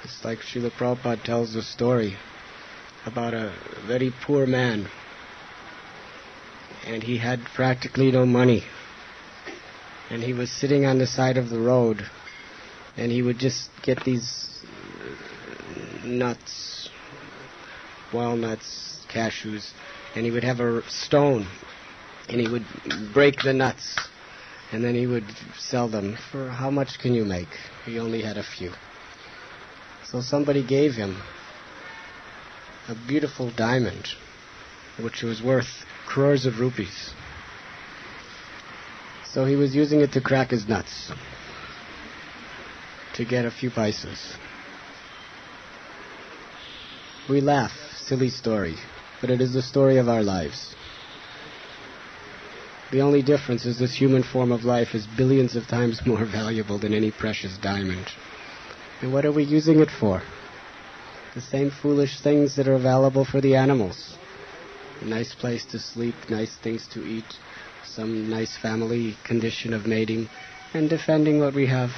It's like Srila Prabhupada tells the story about a very poor man, and he had practically no money, and he was sitting on the side of the road, and he would just get these nuts, walnuts, cashews, and he would have a stone, and he would break the nuts, and then he would sell them. For how much can you make? He only had a few. So somebody gave him a beautiful diamond, which was worth crores of rupees. So he was using it to crack his nuts, to get a few paisas. We laugh, silly story, but it is the story of our lives. The only difference is this human form of life is billions of times more valuable than any precious diamond. And what are we using it for? The same foolish things that are available for the animals. A nice place to sleep, nice things to eat, some nice family condition of mating, and defending what we have.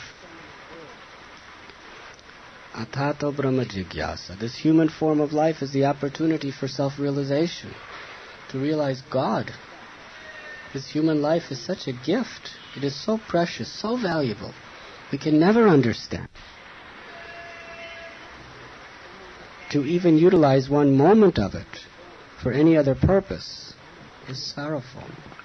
Atato Brahma Jigyasa. This human form of life is the opportunity for self-realization, to realize God. This human life is such a gift. It is so precious, so valuable. We can never understand. To even utilize one moment of it for any other purpose is sorrowful.